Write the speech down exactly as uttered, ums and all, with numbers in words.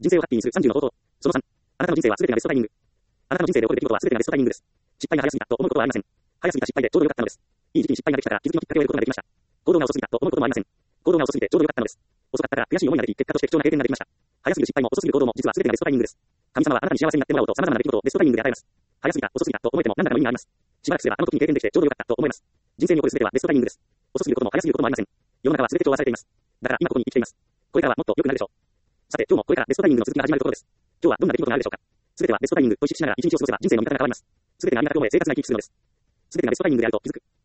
人生をハッピーにするさんじゅうの方法。そのさん。あなたの人生は全てがベストタイミング。あなたの人生で起こる出来事は全てがベストタイミングです。失敗が早すぎたと思うことはありません。早すぎた失敗でちょうど良かったのです。いい時期に失敗ができたから気づきのきっかけを得ることができました。行動が遅すぎたと思うこともありません。行動が遅すぎてちょうど良かったのです。遅かったから悔しい思いができ、結果として貴重な経験ができました。早すぎる失敗も遅すぎる行動も実は全てがベストタイミングです。神様はあなたに幸せになってもらおうと様々な出来事をベストタイミングで与えます。早すぎた、遅すぎたと思えても何らかの意味があります。しばらくすればあの時に経験できてちょうど良かったと思います。人生に起こる全てはベストタイミングです。遅すぎることも早すぎることもありません。世の中は全て調和されています。だから今ここに生きています。これからはもっと良くなるでしょう。さて今日もこれからベストタイミングの続きが始まるところです。今日はどんな出来事があるでしょうか。全てはベストタイミングと意識しながら一日を過ごせば人生の見方が変わります。全てが見方が思え正確な生き生きするのです。全てがベストタイミングであると気づく。